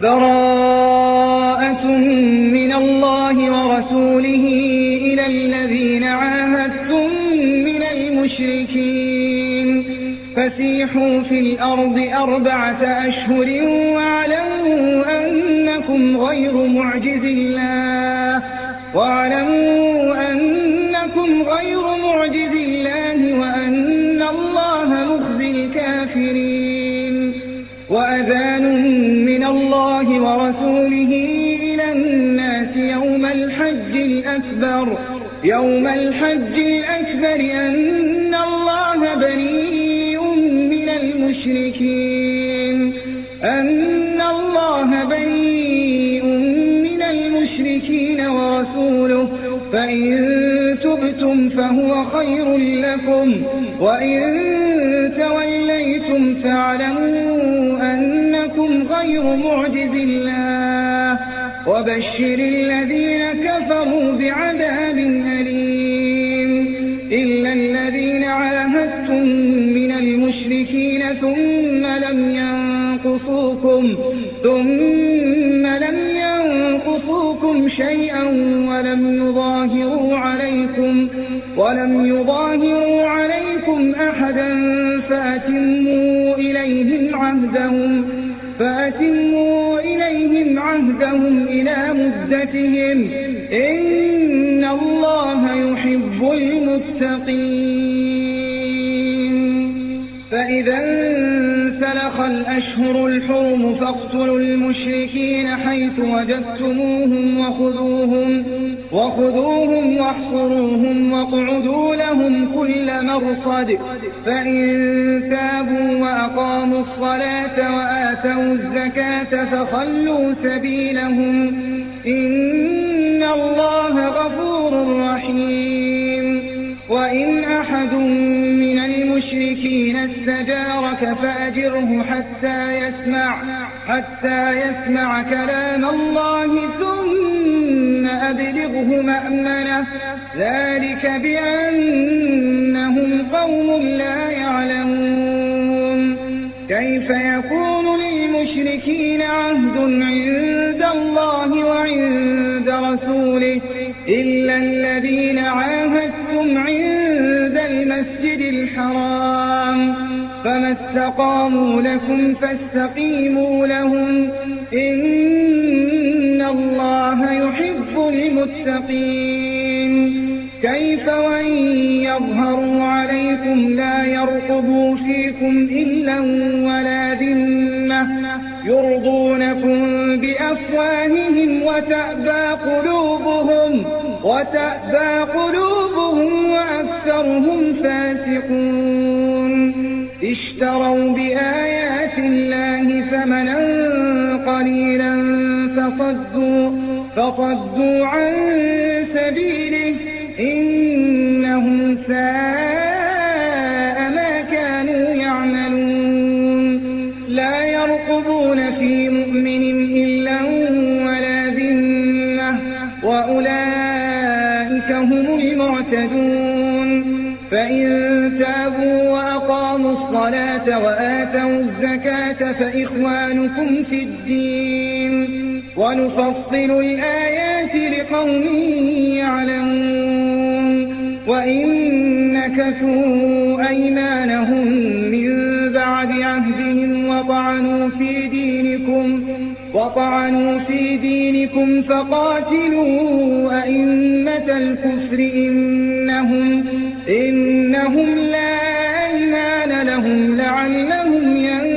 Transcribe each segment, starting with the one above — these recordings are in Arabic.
براءة من الله ورسوله إلى الذين عاهدتم من المشركين فسيحوا في الأرض 4 أشهر واعلموا أنكم غير معجز الله وأن الله مخزي الكافرين وأذان من الله ورسوله إلى الناس يوم الحج الأكبر أن الله بريء من المشركين ورسوله فإن تبتم فهو خير لكم وإن توليتم فاعلموا أنكم غير معجز الله وبشر الذين كفروا بعذاب أليم إلا الذين عاهدتم من المشركين ثم لم ينقصوكم شيئا ولم يظاهروا عليكم أحدا فأتموا إليهم عهدهم إلى مدتهم إن الله يحب المتقين فإذا انسلخ الأشهر الحرم فاقتلوا المشركين حيث وجدتموهم وخذوهم واحصروهم واقعدوا لهم كل مرصد فإن تابوا وأقاموا الصلاة وآتوا الزكاة فخلوا سبيلهم إن الله غفور رحيم وإن أحد من المشركين استجارك فأجره حتى يسمع كلام الله ثم أبلغه مأمنه ذلك بأنهم قوم لا يعلمون كيف يكون للمشركين عهد عند الله وعند رسوله إلا الذين عاهدتم عند المسجد الحرام فما استقاموا لكم فاستقيموا لهم إن الله يحب المتقين كيف وإن يظهروا عليكم لا يرقبوا فيكم إلا ولا ذمة يرضونكم بأفواههم وتأبى قلوبهم وأكثرهم فاسقون اشتروا بآيات الله ثمنا قليلا فصدوا عن سبيله إنهم ساء ما كانوا يعملون لا يرقبون في مؤمن إلا ولا ذمة وأولئك هم المعتدون فإن تابوا وأقاموا الصلاة وآتوا الزكاة فإخوانكم في الدين ونفصل الآيات لقوم يعلمون وإن نكثوا أيمانهم من بعد عهدهم وطعنوا في دينكم فقاتلوا أئمة الكفر إنهم لا أيمان لهم لعلهم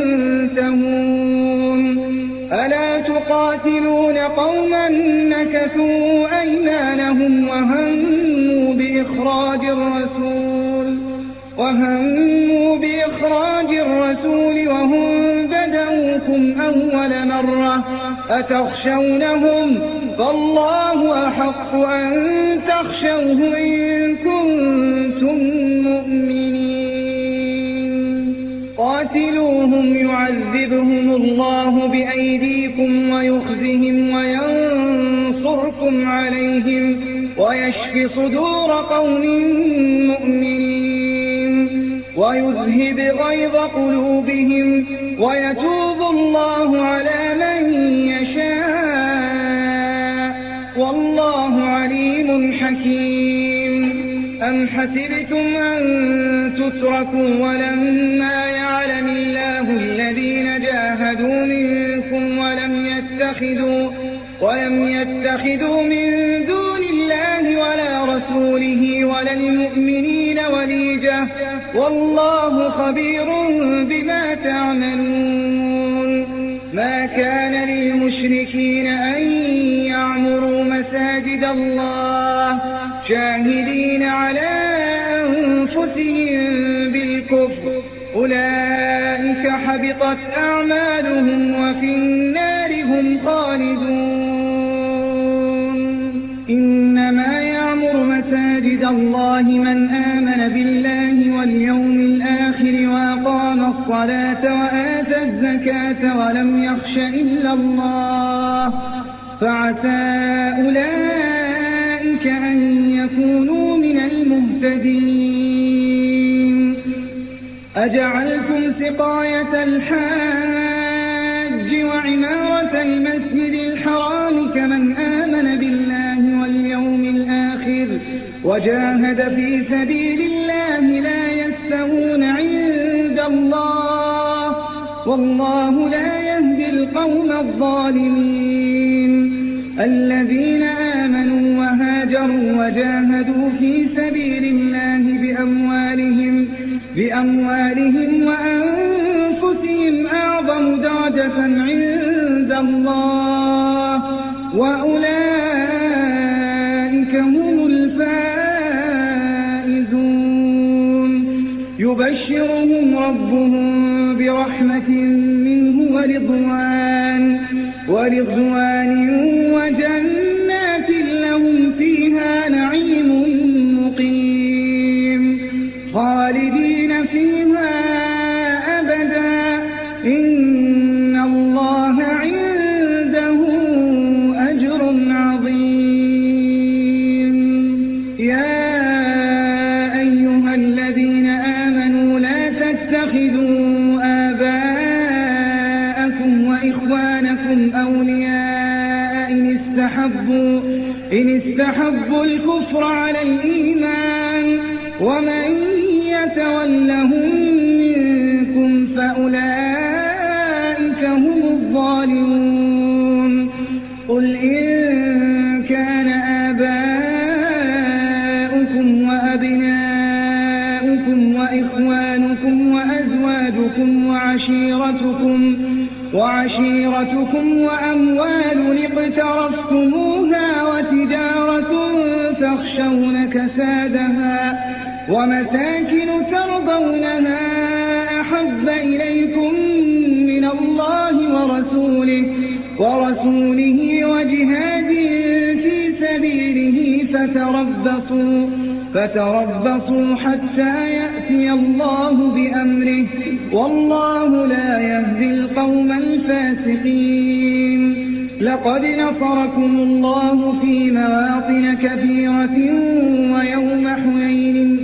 ينتهون ألا تقاتلون قوما نكثوا أيمانهم وهموا بإخراج الرسول وهم بدأوكم أول مرة أتخشونهم فالله أحق أن تخشوه إن كنتم مؤمنين قاتلوهم يعذبهم الله بأيديكم ويخزهم وينصركم عليهم ويشف صدور قوم مؤمنين ويذهب غيظ قلوبهم ويتوب الله على من يشاء حكيم. أم حسبتم أن تتركوا ولما يعلم الله الذين جاهدوا منكم ولم يتخذوا من دون الله ولا رسوله ولا المؤمنين وليجة والله خبير بما تعملون. ما كان للمشركين أن يعمروا مساجد الله شاهدين على أنفسهم بالكفر أولئك حبطت أعمالهم وفي النار هم خالدون. إنما يعمر مساجد الله من آمن بالله واليوم الآخر وأقام الصلاة وآتى الزكاة ولم يخش إلا الله فعسى أولئك أن يكونوا من المهتدين. أجعلتم سقاية الحاج وعمارة المسجد الحرام كمن آمن بالله واليوم الآخر وجاهد في سبيل الله لا يستوون عند الله والله لا يهدي القوم الظالمين. الذين آمنوا وهاجروا وجاهدوا في سبيل الله بأموالهم وأنفسهم أعظم درجة عند الله وأولئك هم الفائزون. يبشرهم ربهم برحمة منه ورضوان وجنات لهم فيها نعيم مقيم خالدين فيها أبدا إن الله عنده أجر عظيم. يا أيها الذين آمنوا لا تتخذوا آباءكم وإخوانكم أولياء إن استحبوا الكفر على الإيمان ومن يتولهم منكم فأولئك هم الظالمون. قل إن كان آباؤكم وأبناؤكم وإخوانكم وأزواجكم وعشيرتكم وأموال اقترفتموها وتجارة تخشون كسادها ومساكن ترضونها أحب إليكم من الله ورسوله وجهاد في سبيله فتربصوا حتى يأتي الله بأمره والله لا يهدي القوم الفاسقين. لقد نصركم الله في مواطن كثيرة ويوم حنين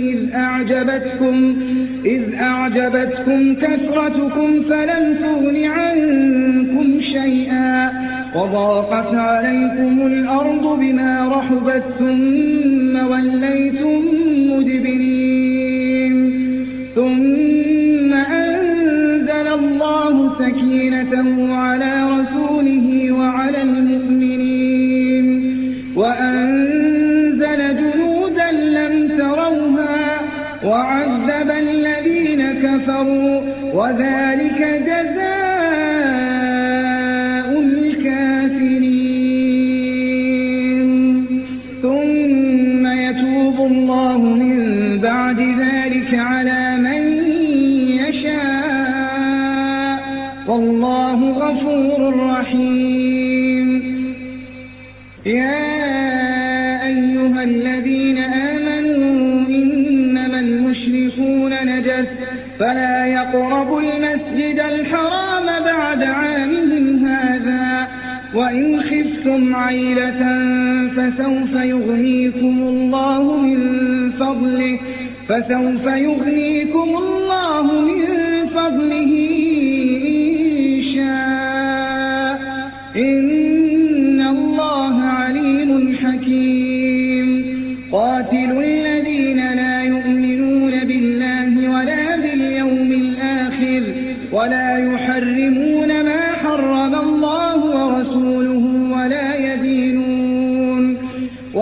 إذ أعجبتكم كثرتكم فلم تغن عنكم شيئا وضاقت عليكم الأرض بما رحبت ثم وليتم مدبرين. ثم أنزل الله سكينته على رسوله وعلى المؤمنين وأنزل جنودا لم تروها وعذب الذين كفروا وذلك جزاء الكافرين. ثم يتوب الله من بعد ذلك على من يشاء والله غفور رحيم. يا أيها الذين آمنوا إنما المشركون نجس فلا يقربوا المسجد الحرام بعد عامهم هذا وإن خفتم عيلة فسوف يغنيكم الله من فضله إن شاء إن الله عليم حكيم.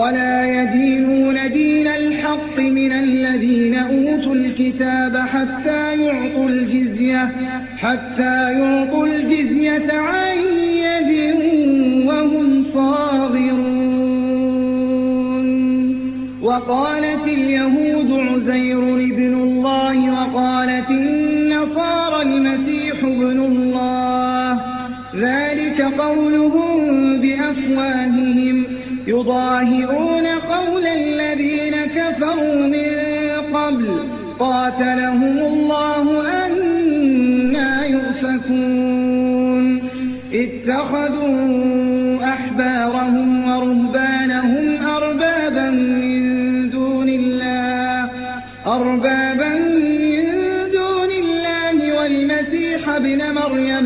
ولا يدينون دين الحق من الذين أوتوا الكتاب حتى يعطوا الجزية عن يد وهم صاغرون. وقالت اليهود عزير ابن الله وقالت النصارى المسيح ابن الله، ذلك قولهم بأفواههم يضاهئون قول الذين كفروا من قبل قاتلهم الله أنى يؤفكون. اتخذوا أحبارهم ورهبانهم أربابا من دون الله والمسيح ابن مريم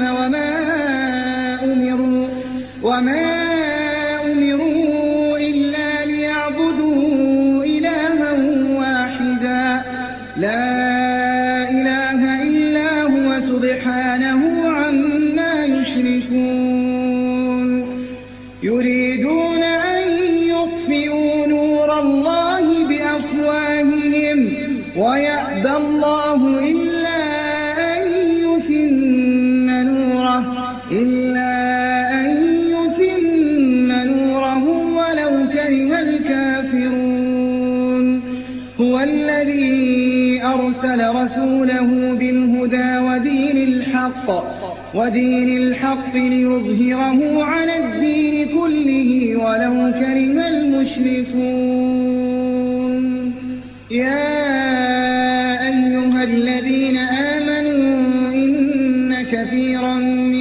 وما أمروا إلا ليعبدوا إلها واحدا لا إله إلا هو سبحانه عما يشركون. يريدون أن يطفئوا نور الله بأفواههم ويأبى الله إلا أن يتم نوره ولو كره الكافرون. هو الذي أرسل رسوله بالهدى ودين الحق ليظهره على الدين كله ولو كره المشركون. يا أيها الذين آمنوا إن كثيرا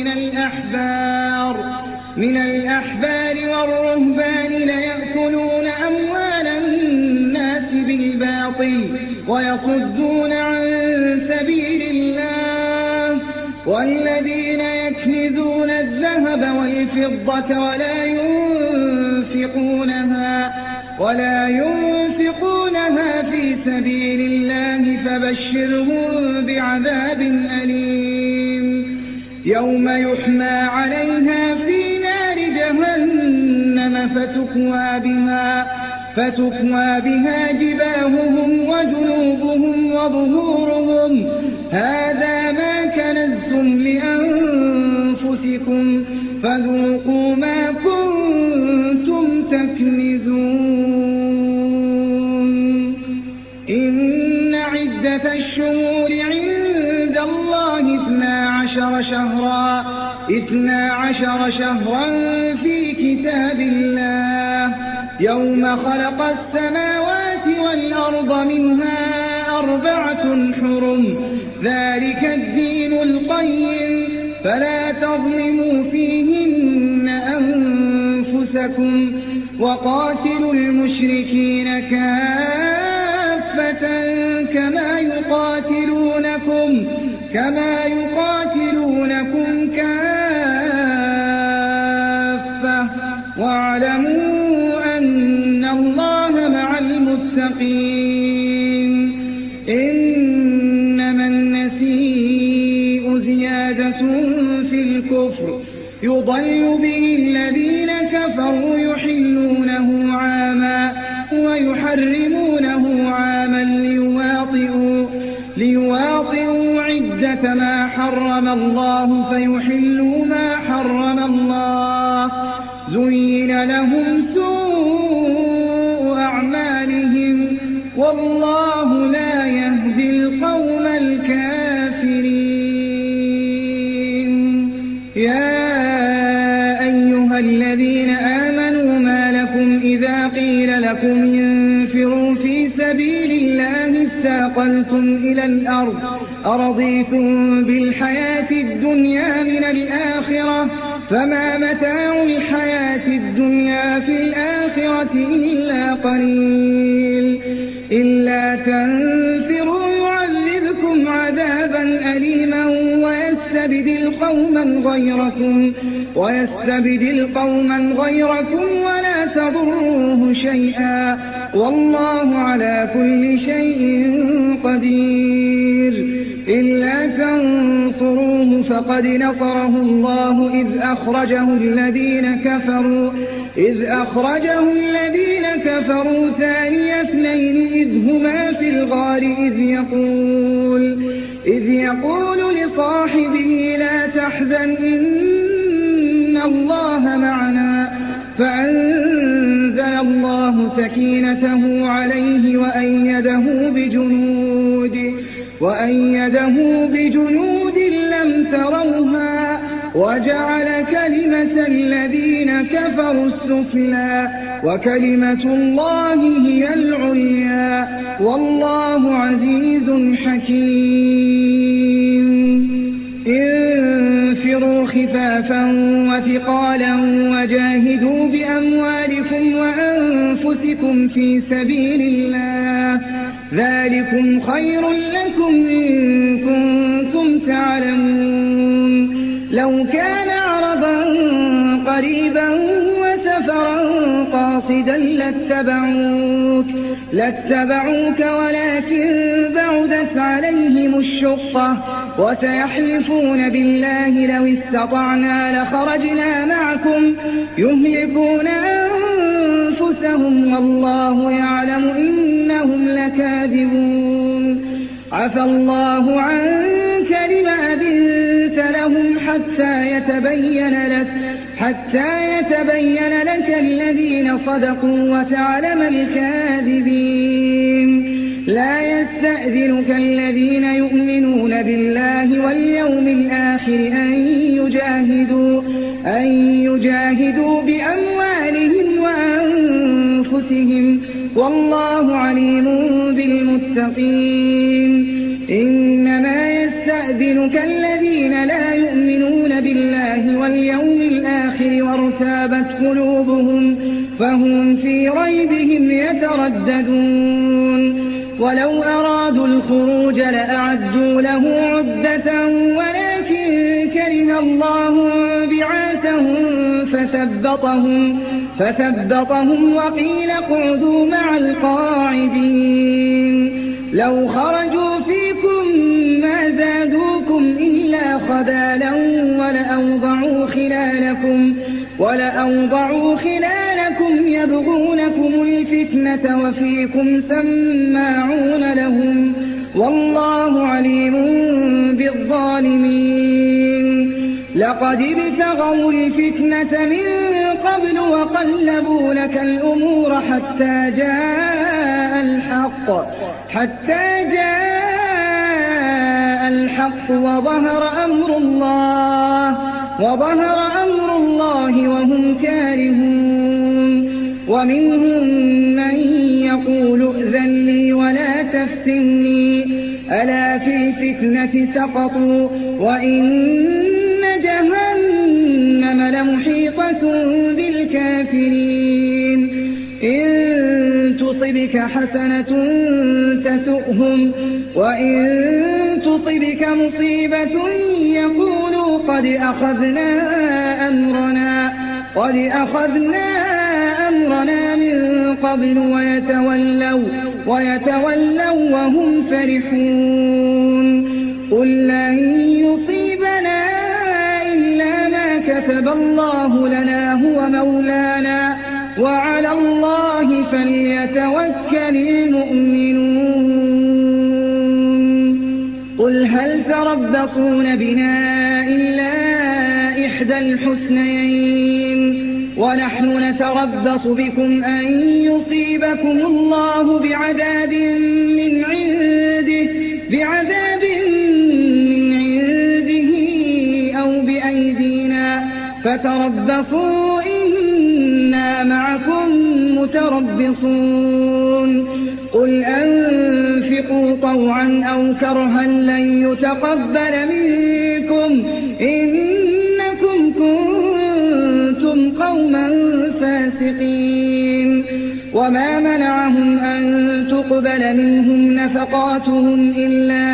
من الأحبار والرهبان ليأكلون أموال الناس بالباطل ويصدون عن سبيل الله. والذين يكنزون الذهب والفضة ولا ينفقونها في سبيل الله فبشرهم بعذاب أليم يوم يحمى عليها في نار جهنم فتكوى بها جباههم وجنوبهم وظهورهم هذا ما كنزتم لأنفسكم فذوقوا ما كنتم تكنزون. إن عدة الشهور عند الله 12 شهرا في كتاب الله يوم خلق السماوات والأرض منها 4 حرم ذلك الدين القيم فلا تظلموا فيهن أنفسكم وقاتلوا المشركين كافة كما يقاتلونكم كافة واعلموا أن الله مع المتقين. إنما النسيء زيادة في الكفر يضل به الذين كفروا يحلونه عاما ويحرمونه عاما ليواطئوا عدة ما حرم الله فيحلوا ما حرم الله. زين لهم سوء أعمالهم والله لا يهدي القوم الكافرين. يا أيها الذين آمنوا ما لكم إذا قيل لكم انفروا في سبيل الله استاقلتم إلى الأرض أرضيتم بالحياة الدنيا من الآخرة فما متاع الحياة الدنيا في الآخرة إلا قليل. إلا تنفروا يعذبكم عذابا أليما ويستبدل قوما غيركم ولا تضروه شيئا والله على كل شيء قدير. إلا تنصروه فقد نصره الله إذ أخرجه الذين كفروا ثاني اثنين إذ هما في الغار إذ يقول لصاحبه لا تحزن إن الله معنا فأنزل الله سكينته عليه وأيده بجنود لم تروها وجعل كلمة الذين كفروا السفلى وكلمة الله هي العليا والله عزيز حكيم. انفروا خفافا وثقالا وجاهدوا بأموالكم وأنفسكم في سبيل الله ذلكم خير لكم إن كنتم تعلمون. لو كان عرضا قريبا وسفرا قاصدا لاتبعوك ولكن بعدت عليهم الشقة وسيحلفون بالله لو استطعنا لخرجنا معكم يهلكون أنفسهم والله يعلم إنهم لكاذبون. عفى الله عنك لما أذنت لهم حتى يتبين لك الذين صدقوا وتعلم الكاذبين. لا يستأذنك الذين يؤمنون بالله واليوم الآخر أن يجاهدوا بأموالهم وأنفسهم والله عليم بالمتقين. إنما يستأذنك الذين لا يؤمنون بالله واليوم الآخر وارتابت قلوبهم فهم في ريبهم يترددون. ولو أرادوا الخروج لأعدوا له عدة ولكن كره الله بعاثهم فثبطهم وقيل اقعدوا مع القاعدين. لو خرجوا فيكم ما زادوكم إلا خبالا ولأوضعوا خلالكم يبغونكم الفتنة وفيكم سماعون لهم والله عليم بالظالمين. لقد ابتغوا الفتنة من قبل وقلبوا لك الأمور حتى جاء الحق وظهر أمر الله وهم كارهون. ومنهم من يقول ائذن لي ولا تفتني ألا في الفتنة سقطوا وإن جهنم لمحيطة بالكافرين. إن تصبك حسنة تسؤهم وإن تصبك مصيبة يقولوا قد أخذنا أمرنا من قبل ويتولوا وهم فرحون. قل لن يصيبنا إلا ما كتب الله لنا هو مولانا وعلى الله فليتوكل المؤمنون. قل هل تربصون بنا إلا إحدى الحسنيين ونحن نتربص بكم أن يصيبكم الله بعذاب من عنده أو بأيدينا فتربصوا إنا معكم متربصون. قل أنفقوا طوعا أو كرها لن يتقبل منكم إنكم كنتم قوما فاسقين. وما منعهم أن تقبل منهم نفقاتهم إلا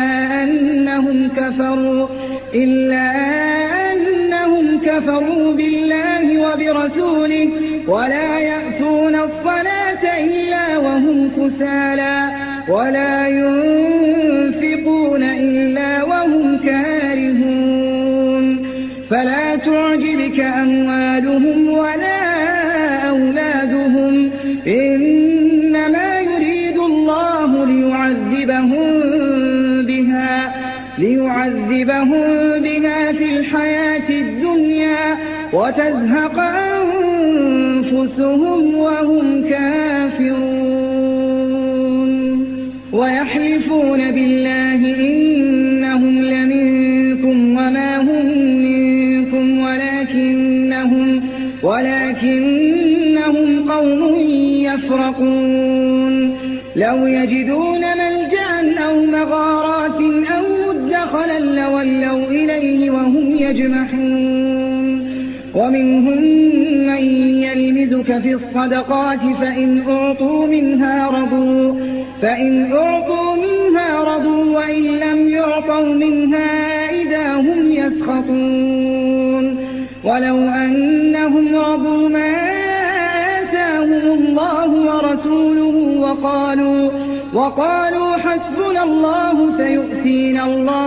أنهم كفروا بالله وبرسوله ولا يأتون الصلاة إلا وهم كسالى ولا ينفقون إلا أموالهم ولا أولادهم، إنما يريد الله ليعذبهم بها في الحياة الدنيا وتزهق أنفسهم وهم كافرون. ويحلفون بالله إنهم لمنكم وما هم منكم ولكنهم قوم يفرقون. لو يجدون ملجأ أو مغارات أو مدخلا لولوا إليه وهم يجمحون. ومنهم من يلمزك في الصدقات فإن أعطوا منها رضوا وإن لم يعطوا منها إذا هم يسخطون. ولو أنهم رضوا ما آتاهم الله ورسوله وقالوا حسبنا الله سيؤتينا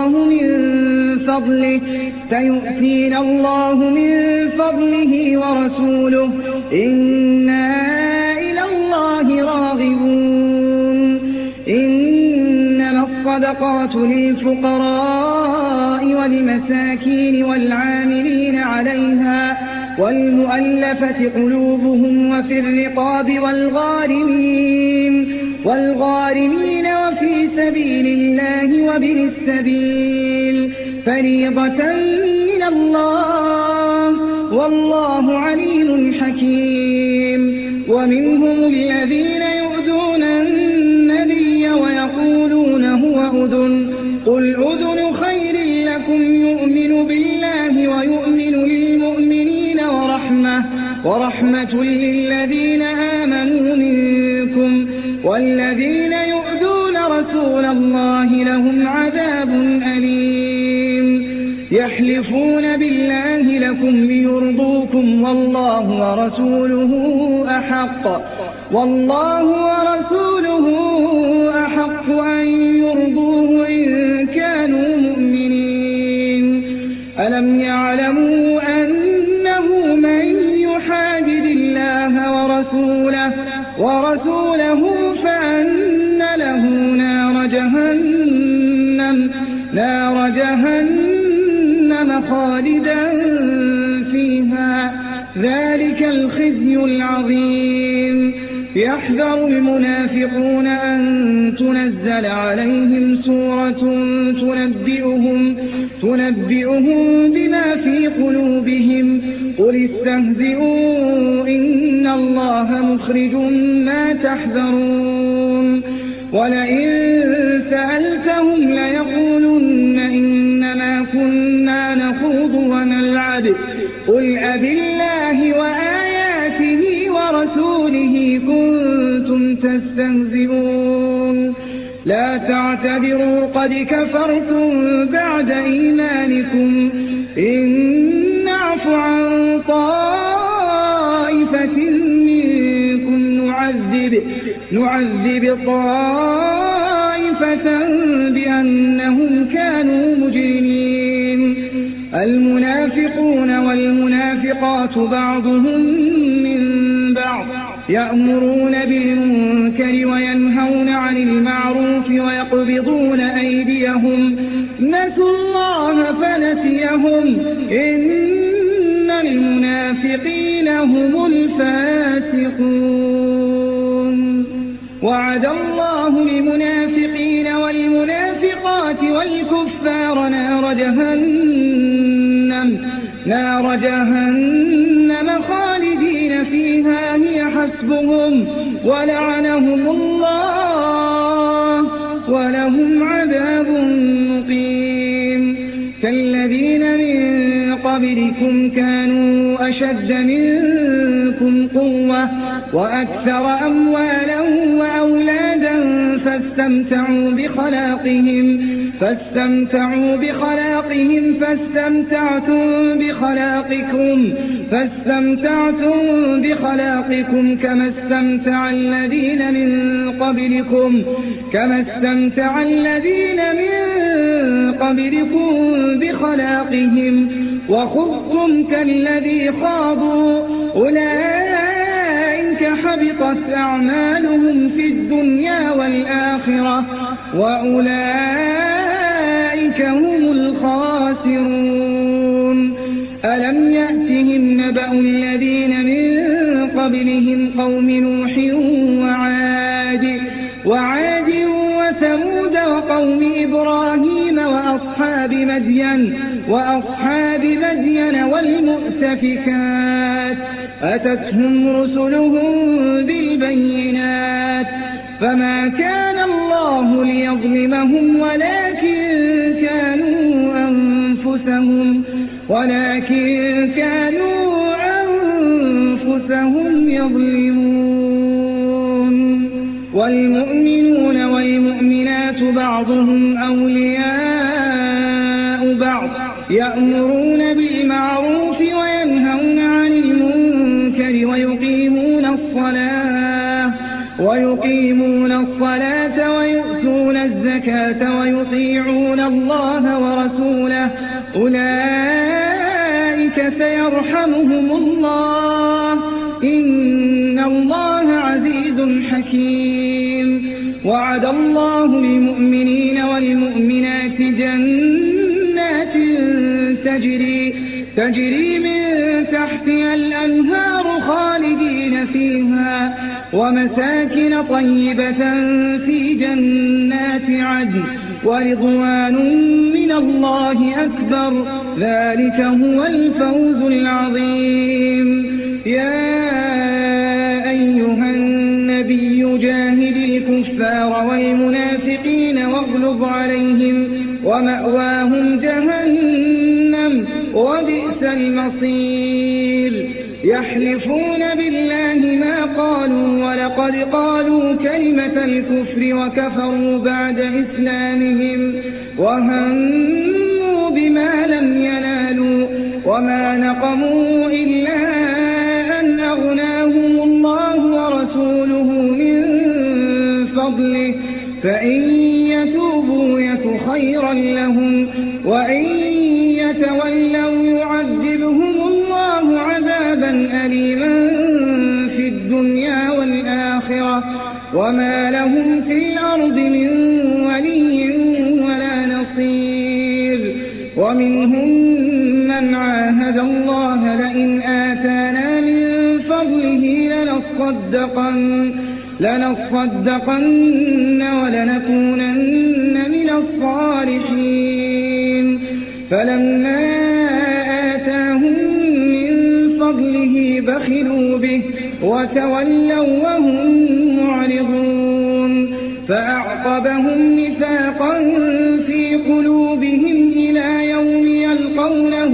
الله من فضله ورسوله إنا إلى الله راغبون. إنما الصدقات للفقراء والمساكين والعاملين عليها والمؤلفة قلوبهم وفي الرقاب والغارمين وفي سبيل الله وابن السبيل فريضة من الله والله عليم حكيم. ومنهم الذين يؤذون النبي ويقولون هو أذن قل أذن خير لكم يؤمن بالله ويؤمن للمؤمنين ورحمة للذين آمنوا منكم والذين يؤذون رسول الله لهم عذاب أليم. يحلفون بالله لكم ليرضوكم والله ورسوله أحق أن يرضوه إن كانوا مؤمنين. ألم يعلموا أنه من يحادد الله ورسوله فأن له نار جهنم خالدا فيها ذلك الخزي العظيم. يحذر المنافقون أن تنزل عليهم سورة تنبئهم بما في قلوبهم قل استهزئوا إن الله مخرج ما تحذرون. ولئن سألتهم ليقولن إنما كنا نخوض ونلعب قل أبالله وآياته ورسوله كنتم تستهزئون. لا تعتذروا قد كفرتم بعد إيمانكم إن نعف عن طائفة منكم نعذب طائفة بأنهم كانوا مجرمين. المنافقون والمنافقات بعضهم من بعض يأمرون بالمنكر وينهون عن المعروف ويقبضون أيديهم نسوا الله فنسيهم إن المنافقين هم الفاسقون. وعد الله المنافقين والمنافقات والكفار نار جهنم خالدين فيها هي حسبهم ولعنهم الله ولهم عذاب مقيم. كالذين من قبلكم كانوا أشد منكم قوة وأكثر أموالا وأولادا فاستمتعوا فاستمتعتم بخلاقكم كما استمتع الذين من قبلكم بخلاقهم وخذتم كالذي خاضوا أولئك حبطت أعمالهم في الدنيا والآخرة وأولئك هم الخاسرون. ألم يأتهم نبأ الذين من قبلهم قوم نوح وعاد وثمود وقوم إبراهيم وأصحاب مدين والمؤتفكات أتتهم رسلهم بالبينات فما كان الله ليظلمهم ولكن كانوا أنفسهم يظلمون. والمؤمنون والمؤمنات بعضهم أولياء بعض يأمرون بالمعروف وينهون عن المنكر ويقيمون الصلاة ويؤتون الزكاة ويطيعون الله ورسوله أولئك سيرحمهم الله إن الله عزيز حكيم. وعد الله المؤمنين والمؤمنات جنات تجري من تحتها الأنهار خالدين فيها ومساكن طيبة في جنات عدن ورضوان من الله أكبر ذلك هو الفوز العظيم. يا أيها النبي جاهد الكفار والمنافقين واغلظ عليهم ومأواهم جهنم وبئس المصير. يحلفون بالله ما قالوا ولقد قالوا كلمة الكفر وكفروا بعد إسلامهم وهموا بما لم ينالوا وما نقموا إلا أن أغناهم الله ورسوله من فضله فإن يتوبوا يك خيرا لهم وإن يتولوا يعذبهم الله عذابا أليما في الدنيا والآخرة وما لهم في الأرض من ولي ولا نصير. ومنهم من عاهد الله لئن آتانا من فضله لنصدقن ولنكونن من الصالحين فلما آتاهم من فضله بخلوا به وتولوا وهم معرضون فأعقبهم نفاقا في قلوبهم إلى يوم يلقونه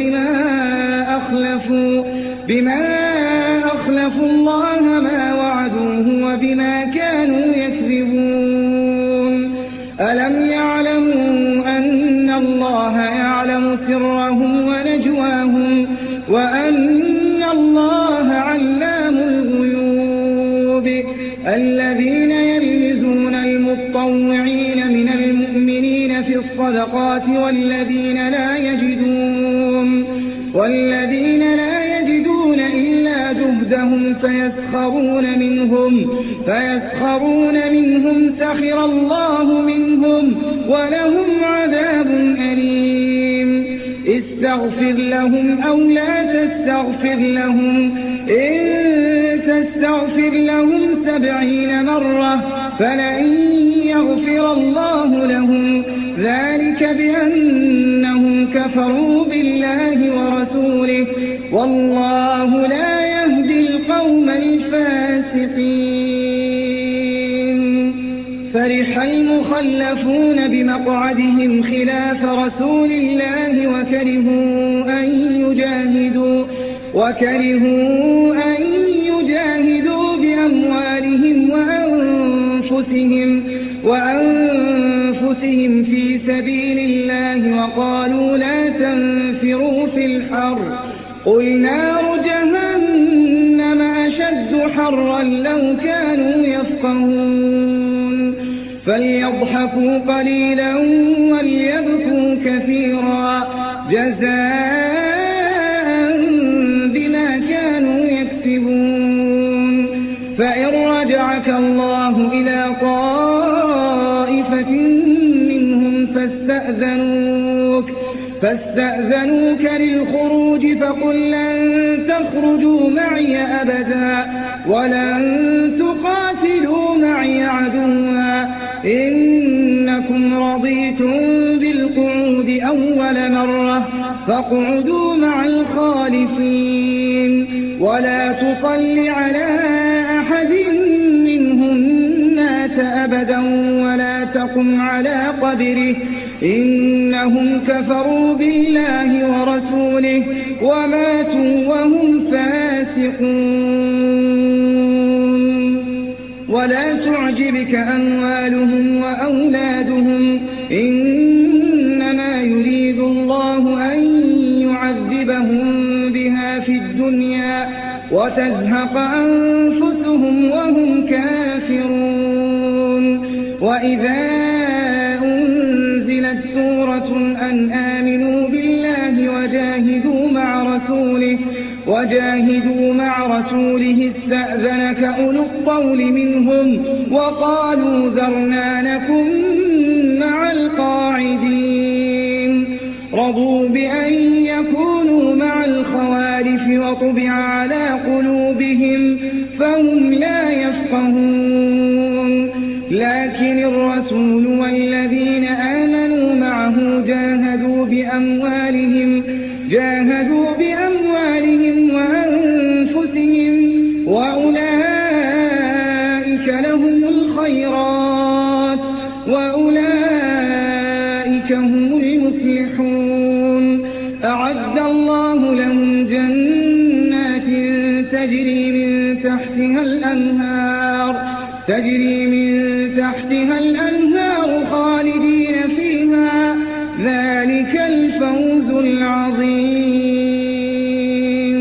بما أخلفوا الله ما وعدوه وبما كانوا يكذبون. ألم يعلموا أن الله يعلم سرهم ونجواهم وأن الله علام الغيوب. الذين يلمزون المطوعين من المؤمنين في الصدقات والذين لا يجدون إلا جهدهم فيسخرون منهم سخر الله منهم ولهم عذاب أليم. استغفر لهم أو لا تستغفر لهم إن تستغفر لهم 70 مرة فلن يغفر الله لهم ذلك بأنهم كفروا بالله ورسوله والله لا يهدي القوم الفاسقين. فرح المخلفون بمقعدهم خلاف رسول الله وكرهوا أن يجاهدوا بأموالهم وأنفسهم في سبيل الله وقالوا لا تنفروا في الحر قل نار جهنم أشد حرا لو كانوا يفقهون. فليضحكوا قليلا وليبكوا كثيرا جزاء بما كانوا يكسبون. فإن رجعك الله إلى طائفة منهم فاستأذنوك للخروج فقل لن تخرجوا معي أبدا ولن تقاتلوا معي عدوا إنكم رضيتم بالقعود أول مرة فاقعدوا مع الخالفين ولا تصل على أحد منهم مات أبدا ولا تقم على قبره إنهم كفروا بالله ورسوله وماتوا وهم فاسقون. ولا تعجبك أموالهم وأولادهم إنما يريد الله أن يعذبهم بها في الدنيا وتزهق أنفسهم وهم كافرون. وإذا أنزلت سورة أن آمنوا بالله وجاهدوا مع رسوله استأذنك أولو الطول منهم وقالوا ذرنا نكن مع القاعدين رضوا بأن يكونوا مع الخوالف وطبع على قلوبهم فهم لا يفقهون. لكن الرسول والذين آمنوا معه جاهدوا بأموالهم وأنفسهم وأولئك لهم الخيرات وأولئك هم المفلحون. أعد الله لهم جنات تجري من تحتها الأنهار خالدين فيها ذلك الفوز العظيم.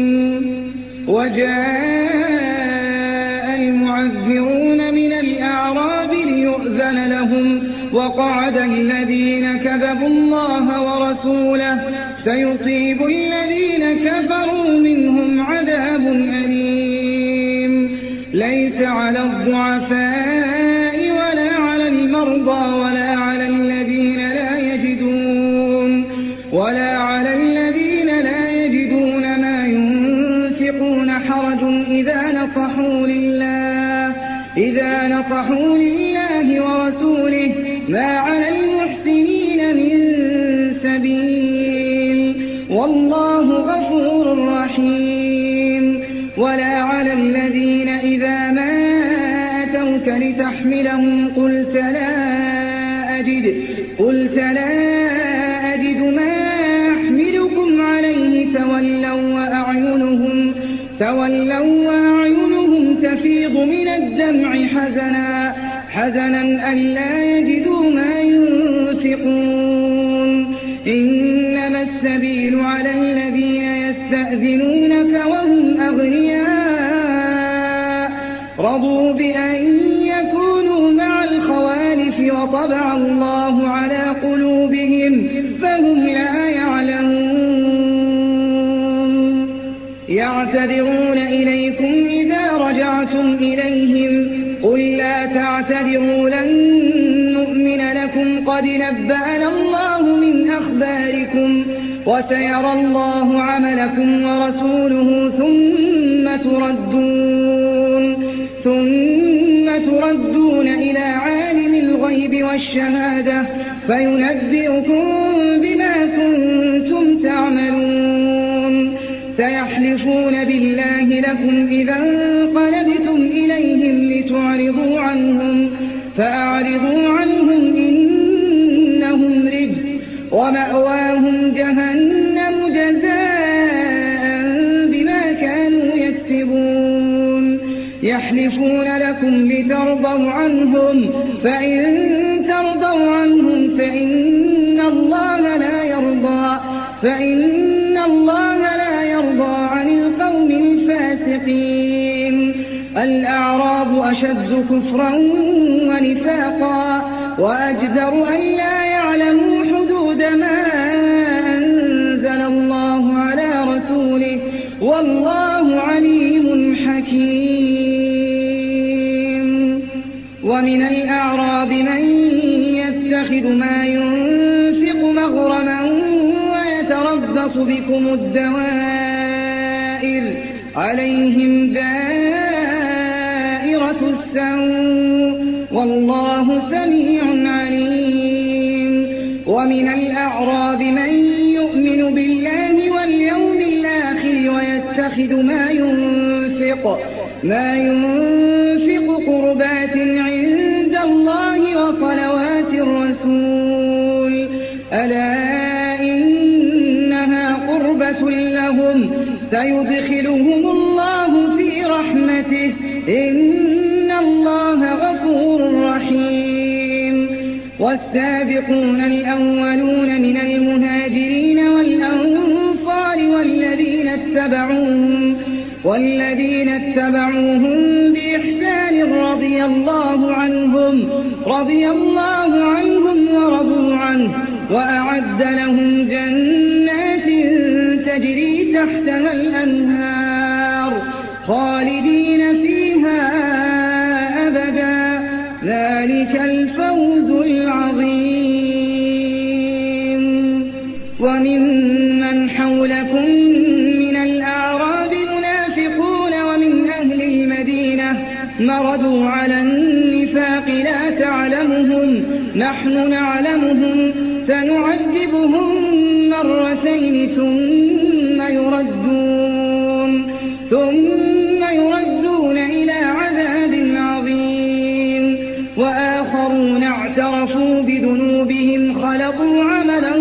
وجاء المعذرون من الأعراب ليؤذن لهم وقعد الذين كذبوا الله ورسوله سيصيب الذين كفروا منهم عذاب أليم. ليس على الضعفاء ولا على المرضى ولا على الذين لا يجدون ما ينفقون حرج إذا نصحوا لله ورسوله ما على المحسنين من سبيل والله غفور رحيم. ولا على الذين إذا ما أتوك لتحملهم قلت لا أجد ما أحملكم عليه تولوا وأعينهم تفيض من الدمع حزنا ألا يجدوا ما ينفقون. إنما السبيل على الذين يستأذنونك وهم أغنياء رضوا بأن يكونوا مع الخوالف وطبع الله على قلوبهم فهم لا يعلمون. يعتذرون إليكم إذا رجعتم إليهم قل لا تعتذروا لن نؤمن لكم قد نبأنا الله من أخباركم وسيرى الله عملكم ورسوله ثم تردون إلى عالم الغيب والشهادة فينبئكم بما كنتم تعملون. سيحلفون بالله لكم إذا انقلبتم إليهم لتعرضوا عنهم فأعرضوا عنهم إنهم رجس ومأواهم جهنم جزاء بما كانوا يكسبون. يحلفون لكم لترضوا عنهم فإن ترضوا عنهم فإن الله لا يرضى عن القوم الفاسقين. الأعراب أشد كفرا ونفاقا وأجدر أن لا يعلموا حدود ما أنزل الله على رسوله والله عليم حكيم. ومن الأعراب من يتخذ ما ينفق مغرما ويتربص بكم الدوائر عليهم دائرة السوء والله سميع عليم. ومن الأعراب من يؤمن بالله واليوم الآخر ويتخذ ما ينفق قربات عند الله وصلوات الرسول ألا إنها قربة لهم سيدخلهم الله في رحمته إن الله غفور رحيم. والسابقون الأولون من المهاجرين والأنصار والذين اتبعوهم بإحسان رضي الله عنهم ورضوا عنه وأعد لهم جنات تجري تحتها الأنهار خالدين فيها أبدا ذلك الفوز العظيم. وممن حولكم من الأعراب منافقون ومن أهل المدينة مردوا على النفاق لا تعلمهم نحن نعلمهم سنعذبهم مرتين ثم يردون إلى عذاب عظيم. وآخرون اعترفوا بذنوبهم خلقوا عملا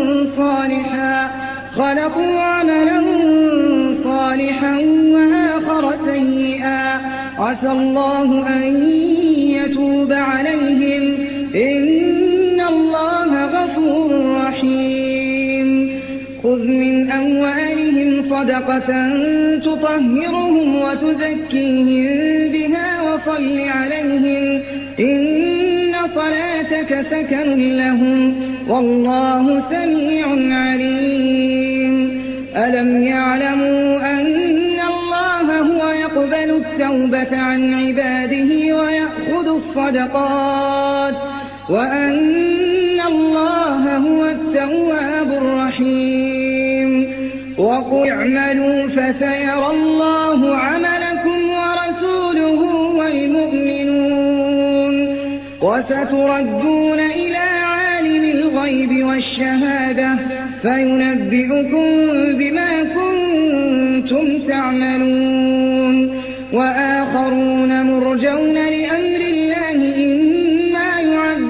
صالحا وآخر سيئا عسى الله أن يتوب عليهم إن الله غفور رحيم. خذ من أموالهم صدقة تطهرهم وتزكيهم بها وصل عليهم إن صلاتك سكن لهم والله سميع عليم. ألم يعلموا أن الله هو يقبل التوبة عن عباده ويأخذ الصدقات وأن الله هو التواب الرحيم. وقل اعملوا فسيرى الله عملكم ورسوله والمؤمنون وستردون إلى عالم الغيب والشهادة فينبئكم بما كنتم تعملون. وآخرون مرجون لأمر الله إما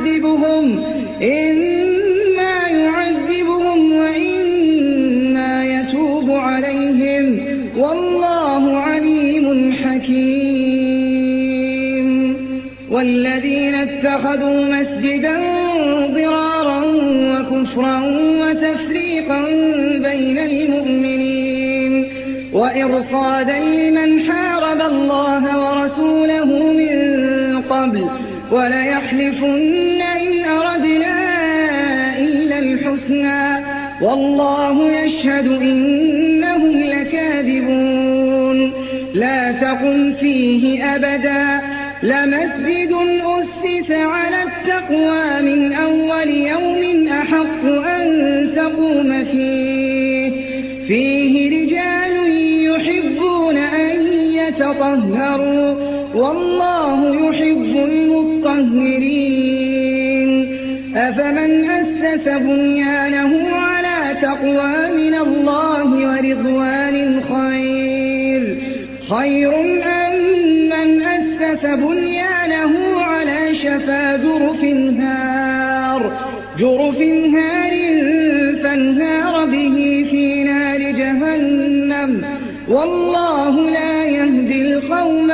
يعذبهم وإما يتوب عليهم والله عليم حكيم. والذين اتخذوا مسجدا ضرارا وكفرا وتفريقا بين المؤمنين وإرصادا لمن حارب الله ورسوله من قبل وليحلفن إن أردنا إلا الحسنى والله يشهد إنهم لكاذبون. لا تقم فيه أبدا لمسجد أسس على التقوى من أول يوم أحق أن تقوم فيه رجال يحبون أن يتطهروا والله يحب المطهرين. أفمن أسس بنيانه على تقوى من الله ورضوان خير أم من أسس بنيانه على شفا جرف هار فانهار به في نار جهنم والله لا يهدي القوم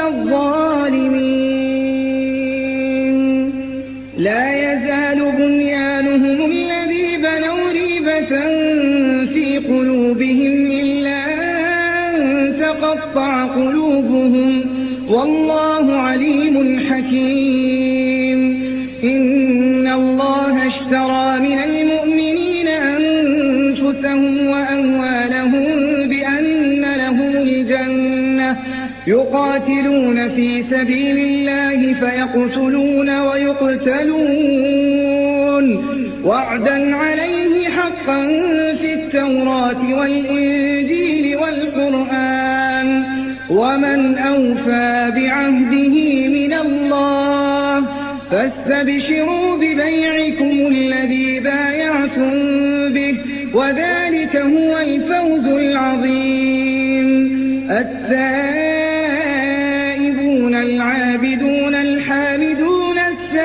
الظالمين. لا يزال بنيانهم الذي بنوا ريبة في قلوبهم إلا أن تقطع قلوبهم والله عليم حكيم. إن اشترى من المؤمنين أنفسهم وأموالهم بأن لهم الجنة يقاتلون في سبيل الله فيقتلون ويقتلون وعدا عليه حقا في التوراة والإنجيل والقرآن ومن أوفى بعهده من الله فاستبشروا ببيعكم الذي بايعتم به وذلك هو الفوز العظيم. التائبون العابدون الحامدون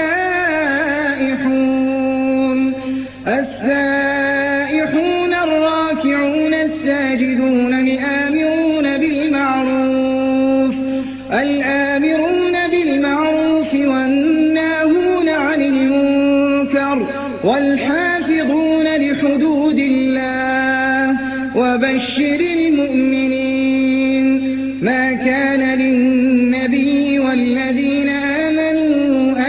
السائحون الراكعون الساجدون الآمرون بالمعروف والناهون عن المنكر والحافظون لحدود الله وبشر المؤمنين. ما كان للنبي والذين آمنوا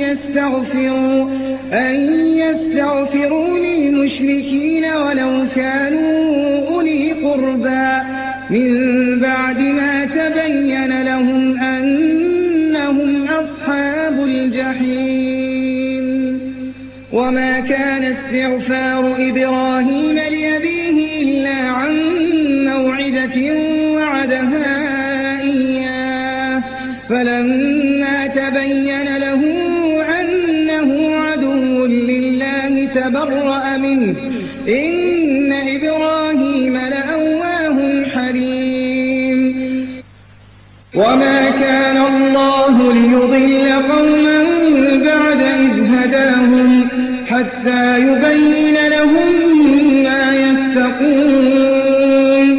أن يستغفروا للمشركين ولو كانوا أولي قربى من بعد ما تبين لهم أنهم أصحاب الجحيم. وما كان استغفار إبراهيم لأبيه إلا عن موعدة وعدها إياه فلما تبين له أنه عدو لله تبرأ منه إن إبراهيم لأواه حليم. وما كان الله ليضل قوما بعد إذ هداهم حتى يبين لهم ما يتقون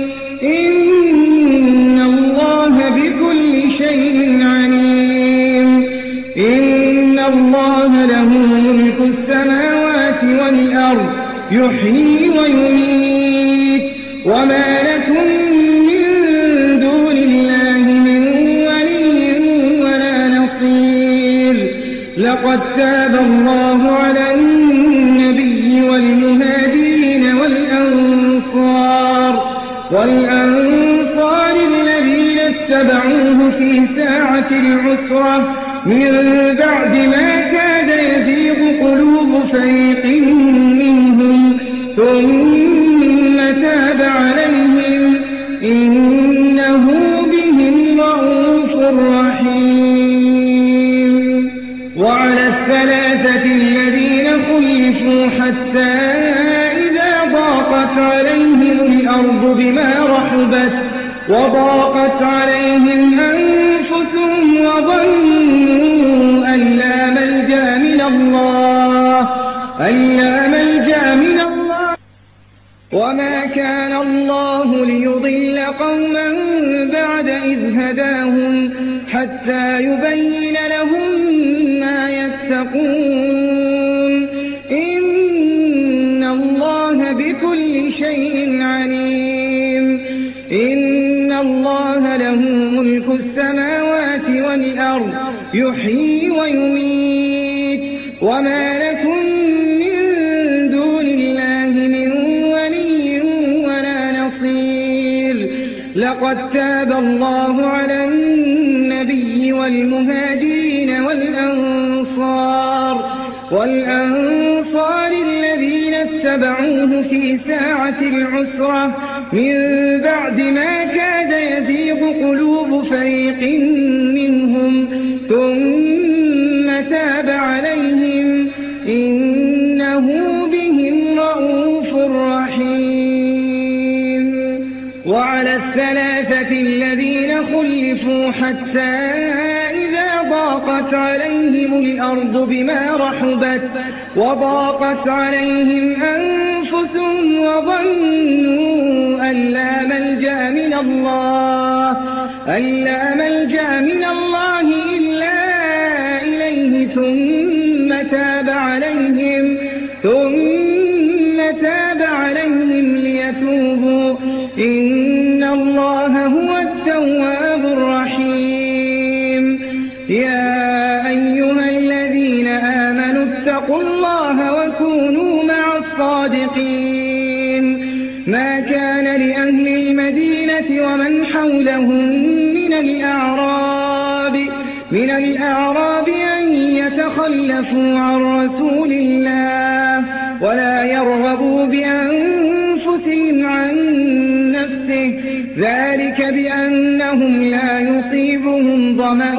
إن الله بكل شيء عليم. إن الله له ملك السماوات والأرض يحيي ويميت وما لكم من دون الله من ولي ولا نصير. لقد تاب الله على النبي والمهاجرين والأنصار الذين اتبعوه في ساعة العسرة من بعد ما كاد يزيغ قلوب فريق منهم ثم تاب عليهم إنه بهم رءوف رحيم. وعلى الثلاثة الذين خلفوا حتى إذا ضاقت عليهم الأرض بما رحبت وضاقت عليهم أنفسهم وظنوا أن لا ملجأ من الله وما كان الله ليضل قوما بعد إذ هداهم حتى يبين لهم ما يتقون إن الله بكل شيء عليم. إن الله له ملك السماوات والأرض يحيي ويميت وما لكم من دون الله من ولي ولا نصير. لقد تاب الله على النبي والمهاجرين والأنصار الذين اتبعوه في ساعة العسرة من بعد ما كاد يزيغ قلوب فريق منهم ثم تاب عليهم إنه بهم رءوف رحيم. وعلى الثلاثة الذين خلفوا حتى إذا ضاقت عليهم الأرض بما رحبت وضاقت عليهم أنفسهم وظنوا أن لا ملجأ من الله إلا إليه ثم تاب عليهم ليتوبوا إن الله هو التواب الرحيم. يا أيها الذين آمنوا اتقوا الله وكونوا الرحيم ما كان لأهل المدينة ومن حولهم من الأعراب أن يتخلفوا عن رسول الله ولا يرغبوا بأنفسهم عن نفسه ذلك بأنهم لا يصيبهم ظمأ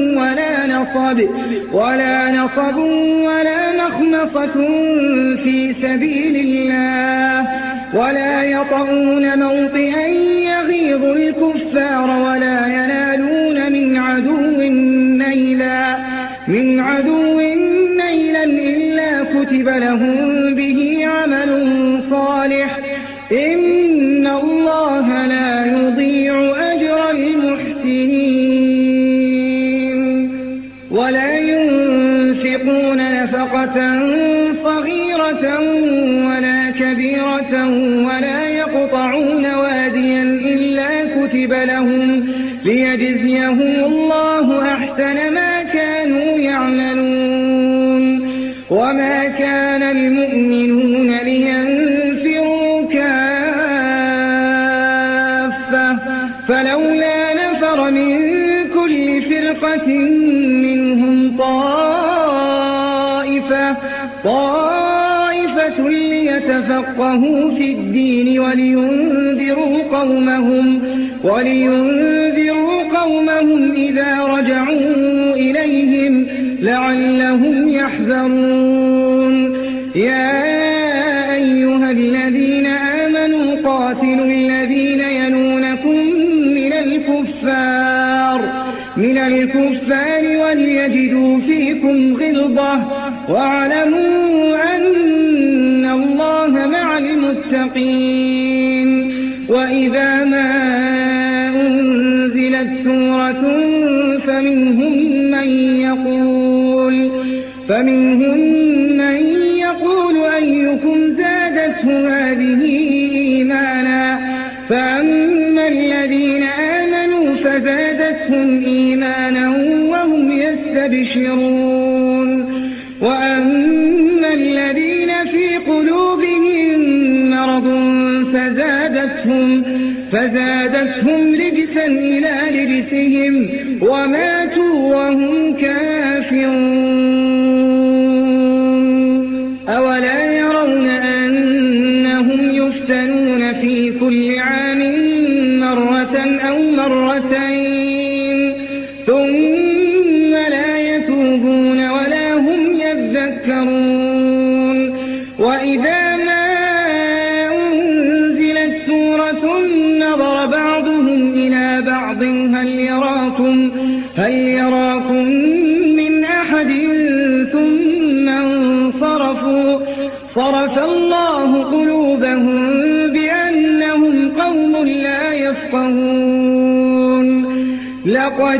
ولا نصب ولا مخمصة في سبيل الله ولا يطؤون موطئا يغيظ الكفار ولا ينالون من عدو نيلا إلا كتب لهم به عمل صالح إن الله لا يضيع أجر المحسنين ولا ينفقون نفقة صغيرة ولا كبيرة ولا يقطعون واديا إلا كتب لهم ليجزيهم الله أحسن ما كانوا يعملون وما كان المؤمنون لينفروا كافة فلولا نفر من كل فرقة منهم طائفة ليتفقهوا في الدين ولينذروا قومهم إذا رجعوا إليهم لعلهم يحذرون يا أيها الذين آمنوا قاتلوا الذين يلونكم من الكفار وليجدوا فيكم غلظة واعلموا أن الله مع المتقين وإذا ما أنزلت سورة فمنهم من يقول أيكم زادته هذه إيمانا فأما الذين آمنوا فزادتهم إيمانا وهم يستبشرون وأما الذين في قلوبهم مرض فزادتهم رجسا إلى رجسهم وماتوا وهم كافرون أولا يرون أنهم يفتنون في كل عام مرة أو مرتين ثم لا يتوبون ولا هم يذكرون وإذا ما أنزلت سورة نظر بعضهم إلى بعض هل يراكم من أحد ثم انصرفوا صرف الله قلوبهم بأنهم قوم لا يفقهون لقد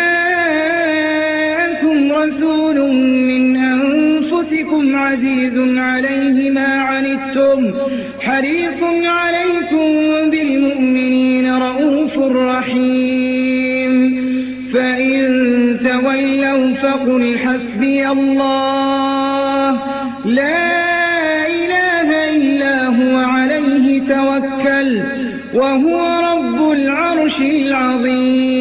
جاءكم رسول من أنفسكم عزيز عليه ما عنتم حريص عليكم بالمؤمنين رؤوف رحيم فإن تولوا فقل حسبي الله لا إله إلا هو عليه توكل وهو رب العرش العظيم